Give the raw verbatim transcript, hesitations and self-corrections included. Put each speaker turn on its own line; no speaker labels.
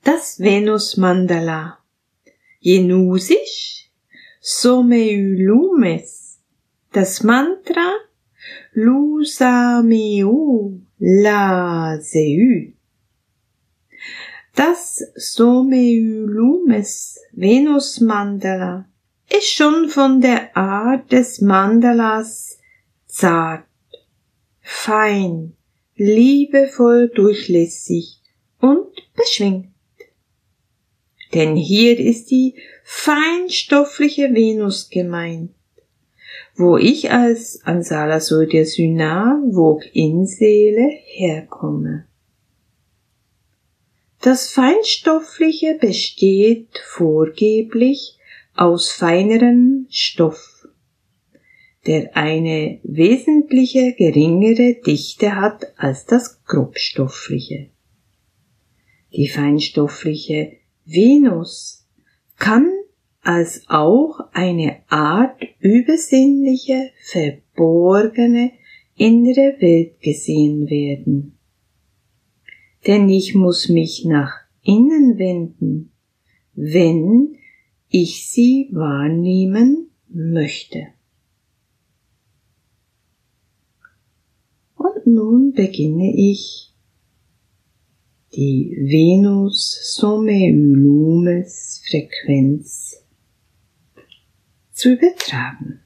Das Venus-Mandala. Jenusisch Someulumes. Das Mantra Lusameu Laseu. Das Someulumes Venus-Mandala ist schon von der Art des Mandalas zart, fein, liebevoll durchlässig und beschwingt. Denn hier ist die feinstoffliche Venus gemeint, wo ich als Ansala Suryasuna Vok-In-Seele herkomme. Das Feinstoffliche besteht vorgeblich aus feinerem Stoff, der eine wesentliche geringere Dichte hat als das Grobstoffliche. Die feinstoffliche Venus kann als auch eine Art übersinnliche, verborgene innere Welt gesehen werden. Denn ich muss mich nach innen wenden, wenn ich sie wahrnehmen möchte. Und nun beginne ich, die Venus Someulumes Frequenz zu übertragen.